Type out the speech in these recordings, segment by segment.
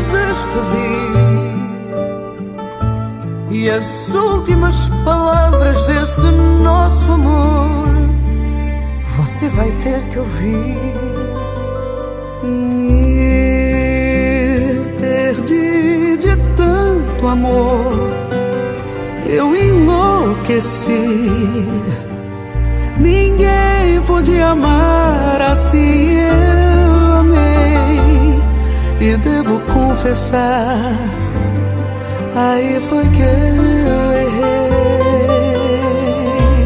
despedir e as últimas palavras desse nosso amor você vai ter que ouvir. Me perdi de tanto amor, eu enlouqueci. Ninguém podia amar assim, eu amei. E devo confessar, aí foi que eu errei.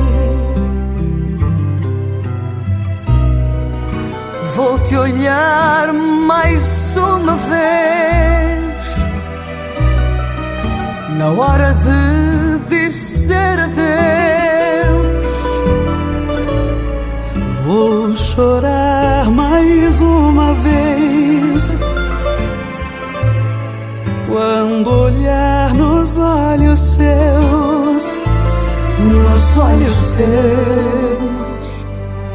Vou te olhar mais uma vez, na hora de dizer adeus. Vou chorar mais uma vez, quando olhar nos olhos seus, nos olhos seus.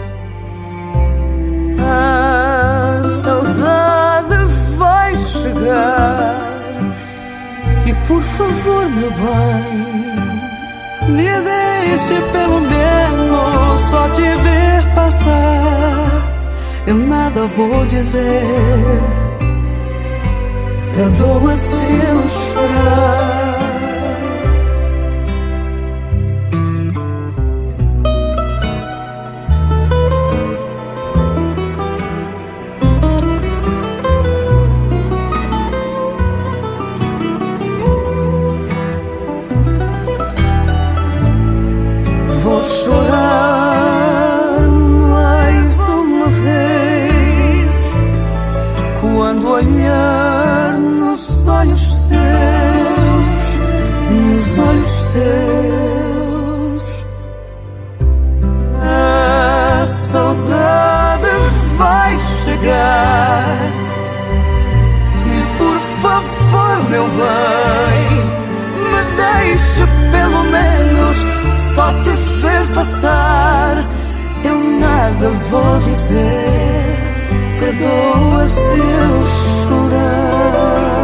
A saudade vai chegar e por favor, meu bem, me deixe pelo menos só te ver passar. Eu nada vou dizer, perdoa se eu chorar. Vou chorar mais uma vez, quando olhar nos olhos seus, nos olhos seus. A saudade vai chegar e por favor, meu bem, me deixe pelo menos só te ver passar. Eu nada vou dizer, perdoa se eu chorar.